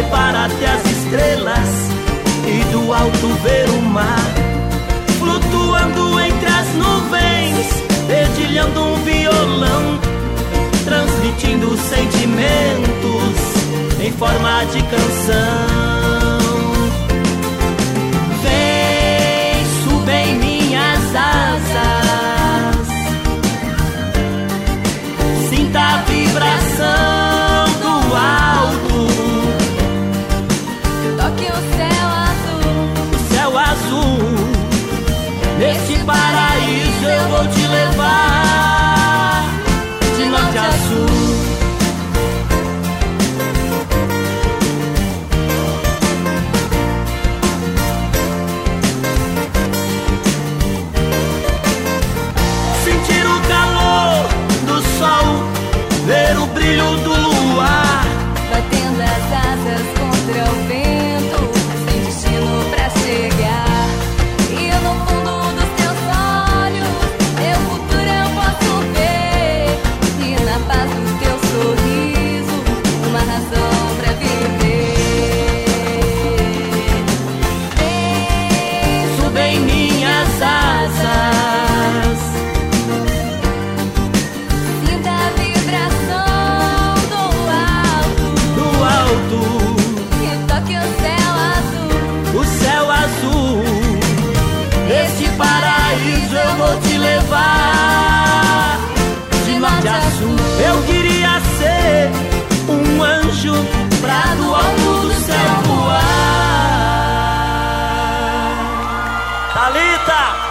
levar até as estrelas e do alto ver o mar, flutuando entre as nuvens, dedilhando um violão, transmitindo sentimentos em forma de canção. Vem, suba em minhas asas, sinta a vibração do alto, toque o céu azul. Neste paraíso eu vou te levar de norte a sul. Sentir o calor do sol, ver o brilho do luar, batendo as asas contra o vento, sem destino pra chegar. E eu no fundo dos teus olhos, meu futuro eu posso ver. E na paz do teu sorriso, uma razão pra viver. Vem, suba em minhas asas, sinta a vibração do alto, e toque o céu azul. Neste paraíso eu vou te levar de norte a sul. Eu queria ser um anjo pra do alto do céu voar. Thalita!